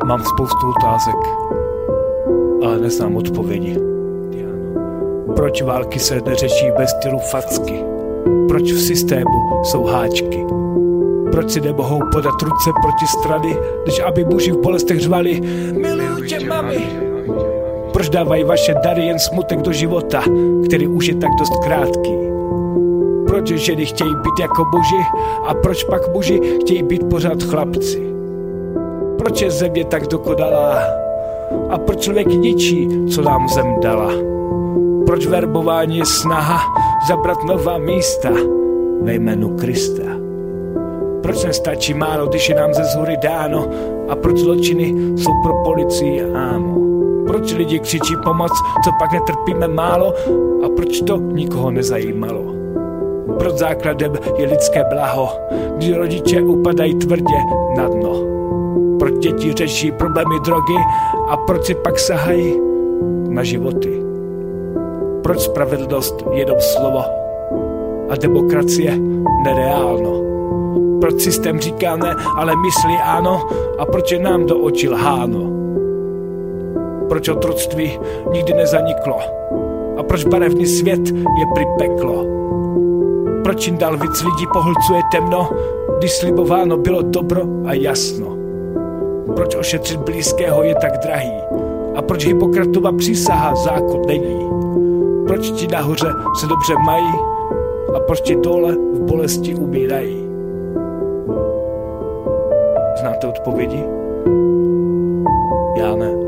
Mám spoustu otázek, ale neznám odpovědi. Proč války se neřeší bez stylu facky? Proč v systému jsou háčky? Proč si nemohou podat ruce proti strany, když aby muži v bolestech řvali miluju tě, mami? Proč dávají vaše dary jen smutek do života, který už je tak dost krátký? Proč ženy chtějí být jako muži a proč pak muži chtějí být pořád chlapci? Proč je země tak dokonalá a proč člověk ničí, co nám zem dala? Proč verbování je snaha zabrat nová místa ve jménu Krista? Proč nestačí málo, když je nám ze zhůry dáno? A proč zločiny jsou pro policii ámo? Proč lidi křičí pomoc, co pak netrpíme málo? A proč to nikoho nezajímalo? Proč základem je lidské blaho, když rodiče upadají tvrdě na dno? Proč děti řeší problémy drogy a proč si pak sahají na životy? Proč spravedlnost je jenom slovo a demokracie nereálno? Proč systém říká ne, ale myslí ano a proč je nám do očí lháno? Proč otroctví nikdy nezaniklo? A proč barevný svět je prý peklo? Proč jim dál víc lidí pohlcuje temno, když slibováno bylo dobro a jasno? Proč ošetřit blízkého je tak drahý? A proč Hippokratova přísaha zákon není? Proč ti nahoře se dobře mají a proč ti dole v bolesti umírají? Znáte odpovědi? Já ne.